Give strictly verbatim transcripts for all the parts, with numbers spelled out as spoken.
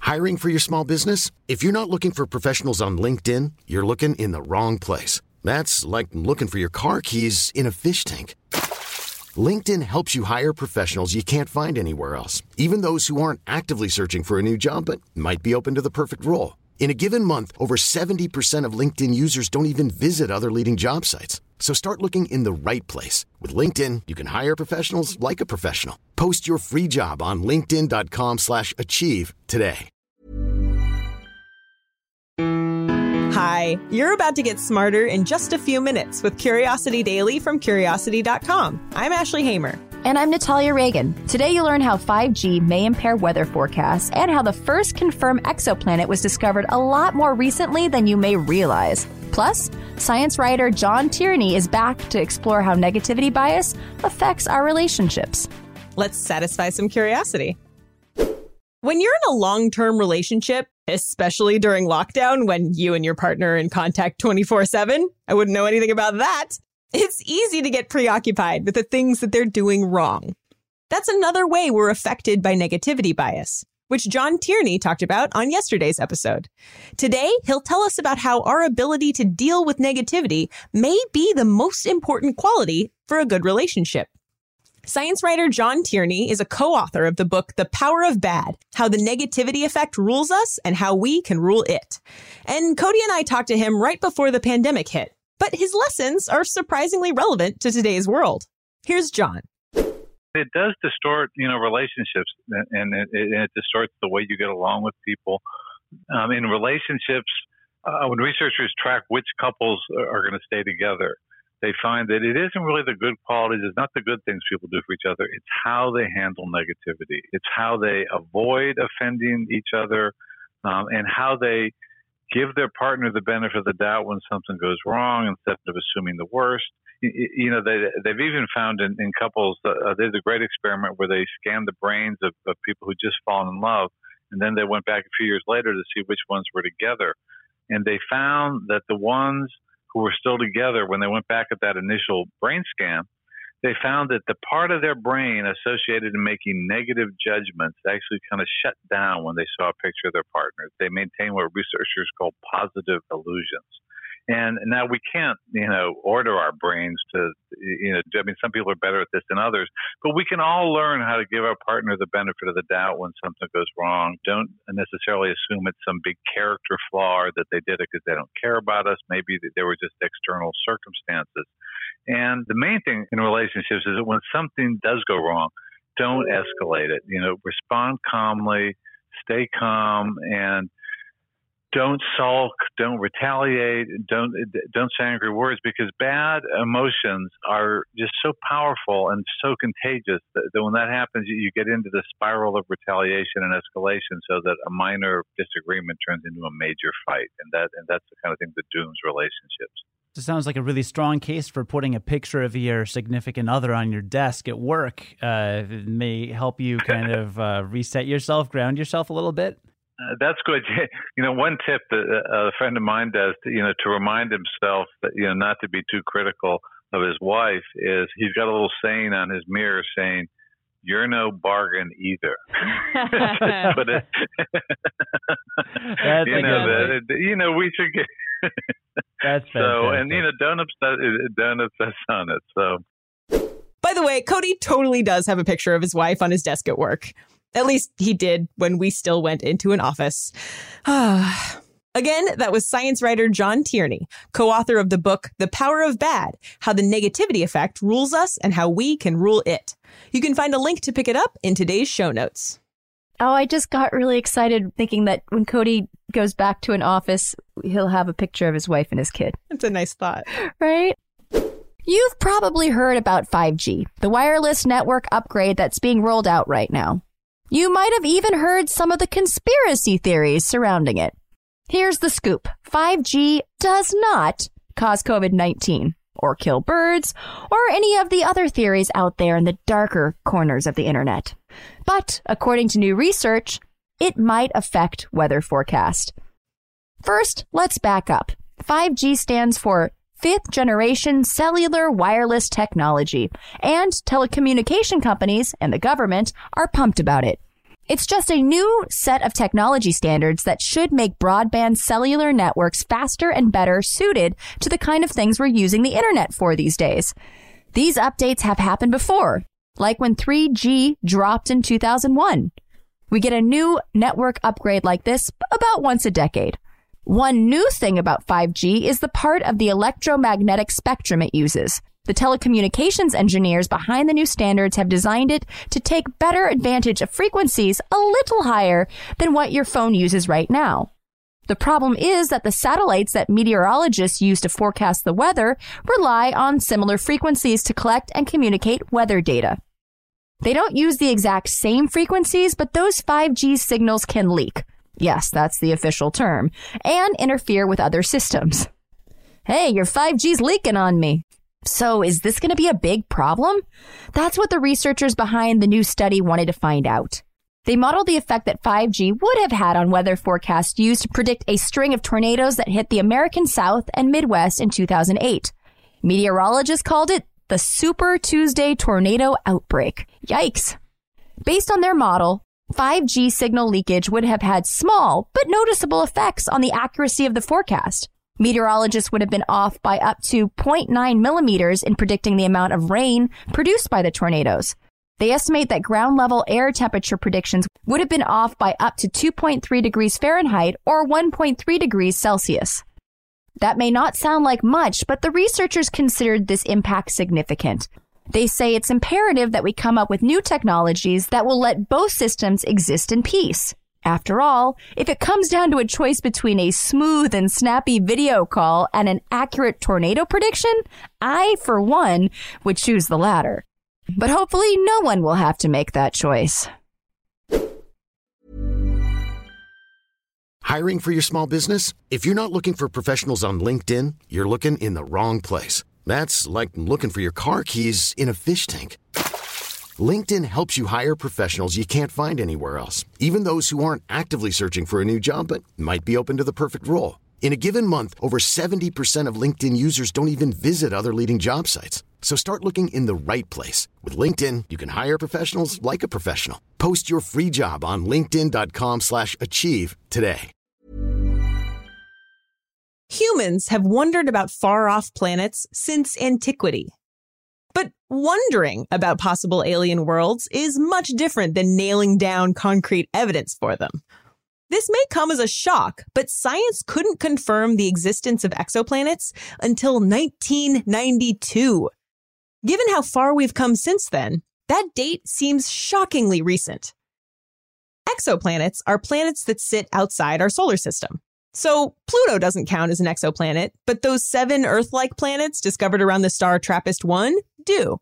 Hiring for your small business? If you're not looking for professionals on LinkedIn, you're looking in the wrong place. That's like looking for your car keys in a fish tank. LinkedIn helps you hire professionals you can't find anywhere else, even those who aren't actively searching for a new job but might be open to the perfect role. In a given month, over seventy percent of LinkedIn users don't even visit other leading job sites. So start looking in the right place. With LinkedIn, you can hire professionals like a professional. Post your free job on linkedin.com slash achieve today. Hi, you're about to get smarter in just a few minutes with Curiosity Daily from Curiosity dot com. I'm Ashley Hamer. And I'm Natalia Reagan. Today you'll learn how five G may impair weather forecasts and how the first confirmed exoplanet was discovered a lot more recently than you may realize. Plus, science writer John Tierney is back to explore how negativity bias affects our relationships. Let's satisfy some curiosity. When you're in a long-term relationship, especially during lockdown when you and your partner are in contact twenty-four seven, I wouldn't know anything about that. It's easy to get preoccupied with the things that they're doing wrong. That's another way we're affected by negativity bias, which John Tierney talked about on yesterday's episode. Today, he'll tell us about how our ability to deal with negativity may be the most important quality for a good relationship. Science writer John Tierney is a co-author of the book The Power of Bad, How the Negativity Effect Rules Us and How We Can Rule It. And Cody and I talked to him right before the pandemic hit. But his lessons are surprisingly relevant to today's world. Here's John. It does distort, you know, relationships, and it, it distorts the way you get along with people. Um, in relationships, uh, when researchers track which couples are going to stay together, they find that it isn't really the good qualities, it's not the good things people do for each other, it's how they handle negativity. It's how they avoid offending each other, um, and how they give their partner the benefit of the doubt when something goes wrong instead of assuming the worst. You, you know, they, they've even found in, in couples, uh, there's a great experiment where they scanned the brains of, of people who just fallen in love, and then they went back a few years later to see which ones were together. And they found that the ones who were still together, when they went back at that initial brain scan, they found that the part of their brain associated in making negative judgments actually kind of shut down when they saw a picture of their partner. They maintain what researchers call positive illusions. And now we can't, you know, order our brains to, you know, I mean, some people are better at this than others, but we can all learn how to give our partner the benefit of the doubt when something goes wrong. Don't necessarily assume it's some big character flaw or that they did it because they don't care about us. Maybe there were just external circumstances. And the main thing in relationships is that when something does go wrong, don't escalate it. You know, respond calmly, stay calm, and don't sulk, don't retaliate, don't don't say angry words, because bad emotions are just so powerful and so contagious that, that when that happens, you, you get into the spiral of retaliation and escalation, so that a minor disagreement turns into a major fight, and that and that's the kind of thing that dooms relationships. It sounds like a really strong case for putting a picture of your significant other on your desk at work. Uh, it may help you kind of uh, reset yourself, ground yourself a little bit. Uh, that's good. You know, one tip that a friend of mine does, to, you know, to remind himself that, you know, not to be too critical of his wife is he's got a little saying on his mirror saying, "You're no bargain either." But it, That's you know, that, it, you know, we should get. That's fantastic. So, and you know, don't obsess, don't obsess on it. So, by the way, Cody totally does have a picture of his wife on his desk at work. At least he did when we still went into an office. Again, that was science writer John Tierney, co-author of the book The Power of Bad, How the Negativity Effect Rules Us and How We Can Rule It. You can find a link to pick it up in today's show notes. Oh, I just got really excited thinking that when Cody goes back to an office, he'll have a picture of his wife and his kid. That's a nice thought. Right? You've probably heard about five G, the wireless network upgrade that's being rolled out right now. You might have even heard some of the conspiracy theories surrounding it. Here's the scoop. five G does not cause covid nineteen or kill birds or any of the other theories out there in the darker corners of the internet. But according to new research, it might affect weather forecast. First, let's back up. five G stands for fifth generation cellular wireless technology, and telecommunication companies and the government are pumped about it. It's just a new set of technology standards that should make broadband cellular networks faster and better suited to the kind of things we're using the internet for these days. These updates have happened before, like when three G dropped in two thousand one. We get a new network upgrade like this about once a decade. One new thing about five G is the part of the electromagnetic spectrum it uses. The telecommunications engineers behind the new standards have designed it to take better advantage of frequencies a little higher than what your phone uses right now. The problem is that the satellites that meteorologists use to forecast the weather rely on similar frequencies to collect and communicate weather data. They don't use the exact same frequencies, but those five G signals can leak. Yes, that's the official term, and interfere with other systems. Hey, your five G's leaking on me. So is this going to be a big problem? That's what the researchers behind the new study wanted to find out. They modeled the effect that five G would have had on weather forecasts used to predict a string of tornadoes that hit the American South and Midwest in two thousand eight. Meteorologists called it the Super Tuesday tornado outbreak. Yikes. Based on their model, five G signal leakage would have had small but noticeable effects on the accuracy of the forecast. Meteorologists would have been off by up to zero point nine millimeters in predicting the amount of rain produced by the tornadoes. They estimate that ground level air temperature predictions would have been off by up to two point three degrees Fahrenheit or one point three degrees Celsius. That may not sound like much, but the researchers considered this impact significant. They say it's imperative that we come up with new technologies that will let both systems exist in peace. After all, if it comes down to a choice between a smooth and snappy video call and an accurate tornado prediction, I, for one, would choose the latter. But hopefully no one will have to make that choice. Hiring for your small business? If you're not looking for professionals on LinkedIn, you're looking in the wrong place. That's like looking for your car keys in a fish tank. LinkedIn helps you hire professionals you can't find anywhere else, even those who aren't actively searching for a new job but might be open to the perfect role. In a given month, over seventy percent of LinkedIn users don't even visit other leading job sites. So start looking in the right place. With LinkedIn, you can hire professionals like a professional. Post your free job on linkedin.com slash achieve today. Humans have wondered about far-off planets since antiquity. But wondering about possible alien worlds is much different than nailing down concrete evidence for them. This may come as a shock, but science couldn't confirm the existence of exoplanets until nineteen ninety-two. Given how far we've come since then, that date seems shockingly recent. Exoplanets are planets that sit outside our solar system. So Pluto doesn't count as an exoplanet, but those seven Earth-like planets discovered around the star TRAPPIST one do.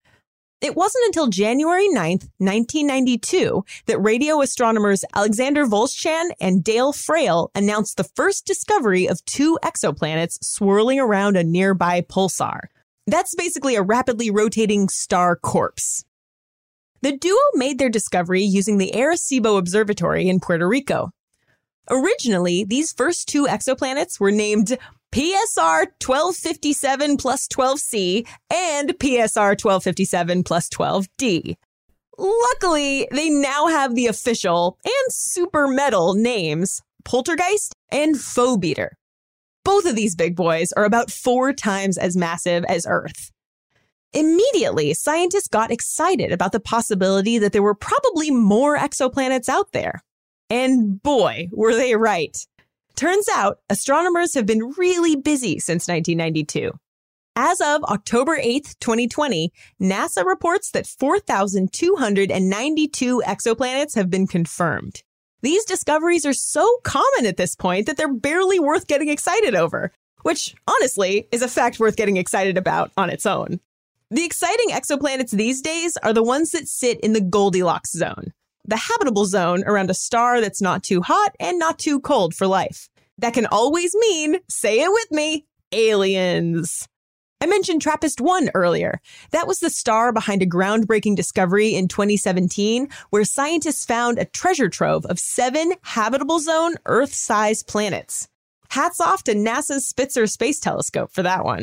It wasn't until January ninth, nineteen ninety-two, that radio astronomers Alexander Volschan and Dale Frail announced the first discovery of two exoplanets swirling around a nearby pulsar. That's basically a rapidly rotating star corpse. The duo made their discovery using the Arecibo Observatory in Puerto Rico. Originally, these first two exoplanets were named P S R twelve fifty-seven plus twelve C and P S R twelve fifty-seven plus twelve D. Luckily, they now have the official and super metal names Poltergeist and Phobiter. Both of these big boys are about four times as massive as Earth. Immediately, scientists got excited about the possibility that there were probably more exoplanets out there. And boy, were they right. Turns out, astronomers have been really busy since nineteen ninety-two. As of October eighth, twenty twenty, NASA reports that four thousand two hundred ninety-two exoplanets have been confirmed. These discoveries are so common at this point that they're barely worth getting excited over, which, honestly, is a fact worth getting excited about on its own. The exciting exoplanets these days are the ones that sit in the Goldilocks zone, the habitable zone around a star that's not too hot and not too cold for life. That can always mean, say it with me, aliens. I mentioned TRAPPIST one earlier. That was the star behind a groundbreaking discovery in twenty seventeen, where scientists found a treasure trove of seven habitable zone Earth-sized planets. Hats off to NASA's Spitzer Space Telescope for that one.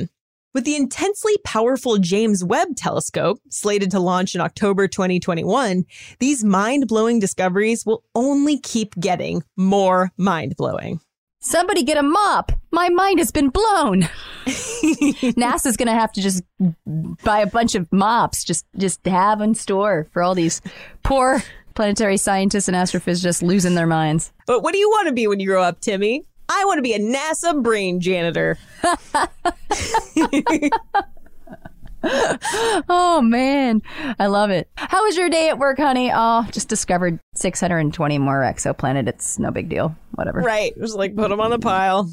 With the intensely powerful James Webb Telescope, slated to launch in October twenty twenty-one, these mind-blowing discoveries will only keep getting more mind-blowing. Somebody get a mop. My mind has been blown. NASA's going to have to just buy a bunch of mops, just, just have in store for all these poor planetary scientists and astrophysicists losing their minds. But what do you want to be when you grow up, Timmy? I want to be a NASA brain janitor. Oh, man. I love it. How was your day at work, honey? Oh, just discovered six hundred twenty more exoplanets. It's no big deal. Whatever. Right. Just like put them on the pile.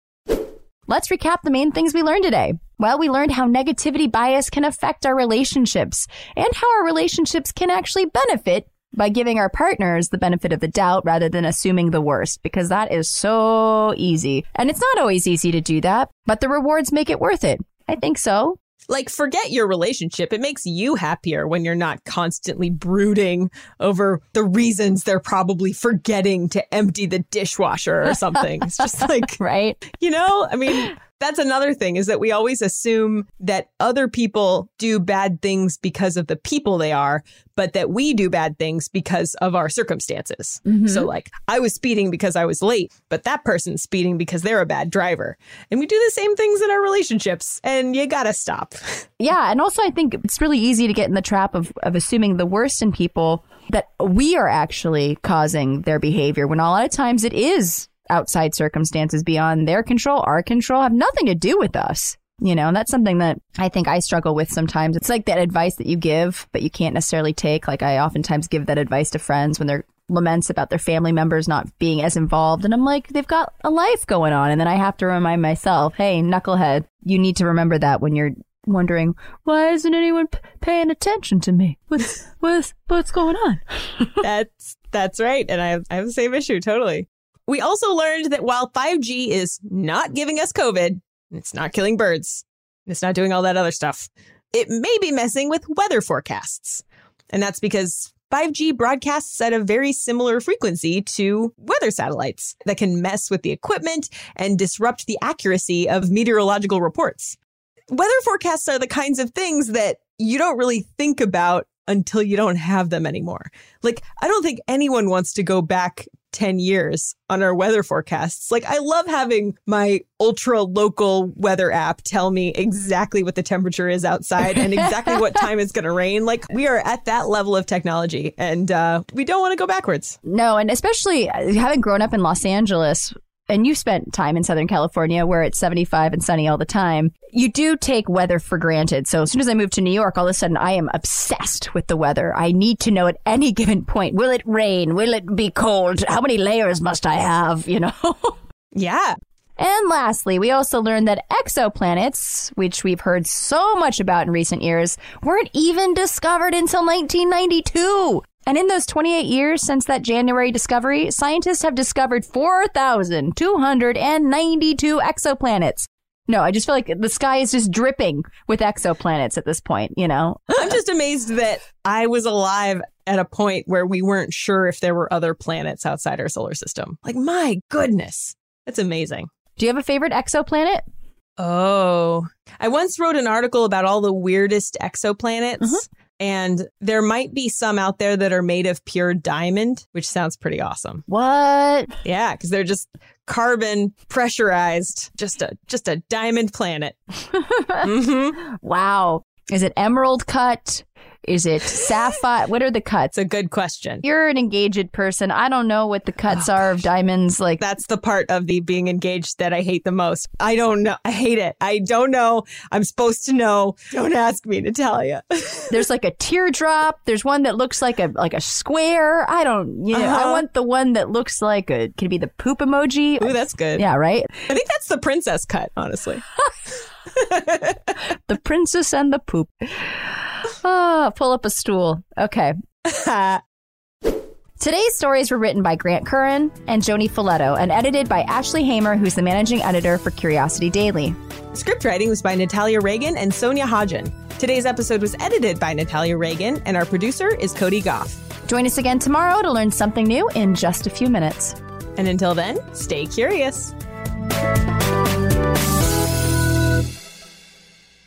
Let's recap the main things we learned today. Well, we learned how negativity bias can affect our relationships and how our relationships can actually benefit by giving our partners the benefit of the doubt rather than assuming the worst, because that is so easy. And it's not always easy to do that, but the rewards make it worth it. I think so. Like, forget your relationship. It makes you happier when you're not constantly brooding over the reasons they're probably forgetting to empty the dishwasher or something. It's just like, right? You know, I mean, that's another thing, is that we always assume that other people do bad things because of the people they are, but that we do bad things because of our circumstances. Mm-hmm. So like, I was speeding because I was late, but that person's speeding because they're a bad driver. And we do the same things in our relationships, and you gotta stop. Yeah. And also, I think it's really easy to get in the trap of, of assuming the worst in people, that we are actually causing their behavior, when a lot of times it is outside circumstances beyond their control, our control, have nothing to do with us. You know, and that's something that I think I struggle with sometimes. It's like that advice that you give, but you can't necessarily take. Like, I oftentimes give that advice to friends when they're laments about their family members not being as involved. And I'm like, they've got a life going on. And then I have to remind myself, hey, knucklehead, you need to remember that when you're wondering, why isn't anyone p- paying attention to me? What's, what's, what's going on? That's, that's right. And I have, I have the same issue. Totally. We also learned that while five G is not giving us COVID, it's not killing birds, it's not doing all that other stuff, it may be messing with weather forecasts. And that's because five G broadcasts at a very similar frequency to weather satellites that can mess with the equipment and disrupt the accuracy of meteorological reports. Weather forecasts are the kinds of things that you don't really think about until you don't have them anymore. Like, I don't think anyone wants to go back ten years on our weather forecasts. Like, I love having my ultra local weather app tell me exactly what the temperature is outside and exactly what time it's going to rain. Like, we are at that level of technology, and uh, we don't want to go backwards. No, and especially having grown up in Los Angeles, and you spent time in Southern California where it's seventy-five and sunny all the time, you do take weather for granted. So as soon as I moved to New York, all of a sudden I am obsessed with the weather. I need to know at any given point, will it rain? Will it be cold? How many layers must I have? You know? Yeah. And lastly, we also learned that exoplanets, which we've heard so much about in recent years, weren't even discovered until nineteen ninety-two. And in those twenty-eight years since that January discovery, scientists have discovered four thousand two hundred ninety-two exoplanets. No, I just feel like the sky is just dripping with exoplanets at this point, you know? I'm just amazed that I was alive at a point where we weren't sure if there were other planets outside our solar system. Like, my goodness, that's amazing. Do you have a favorite exoplanet? Oh, I once wrote an article about all the weirdest exoplanets. Mm-hmm. And there might be some out there that are made of pure diamond, which sounds pretty awesome. What? Yeah, because they're just carbon pressurized, just a just a diamond planet. Mm-hmm. Wow. Is it emerald cut? Is it sapphire? What are the cuts? It's a good question. You're an engaged person. I don't know what the cuts oh, are gosh. of diamonds. Like, that's the part of the being engaged that I hate the most. I don't know. I hate it. I don't know. I'm supposed to know. Don't ask me to tell you. There's like a teardrop. There's one that looks like a like a square. I don't, you know, uh-huh. I want the one that looks like a, could it be the poop emoji? Ooh, that's good. Yeah, right? I think that's the princess cut, honestly. The princess and the poop. Oh, pull up a stool. Okay. Today's stories were written by Grant Curran and Joni Folletto and edited by Ashley Hamer, who's the managing editor for Curiosity Daily. Script writing was by Natalia Reagan and Sonia Hodgen. Today's episode was edited by Natalia Reagan, and our producer is Cody Goff. Join us again tomorrow to learn something new in just a few minutes. And until then, stay curious.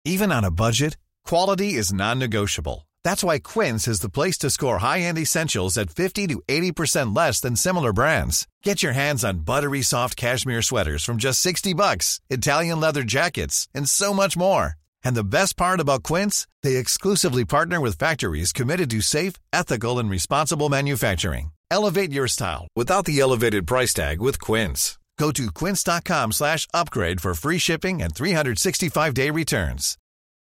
Even on a budget, quality is non-negotiable. That's why Quince is the place to score high-end essentials at fifty to eighty percent less than similar brands. Get your hands on buttery soft cashmere sweaters from just sixty bucks, Italian leather jackets, and so much more. And the best part about Quince, they exclusively partner with factories committed to safe, ethical, and responsible manufacturing. Elevate your style without the elevated price tag with Quince. Go to quince.com slash upgrade for free shipping and three sixty-five day returns.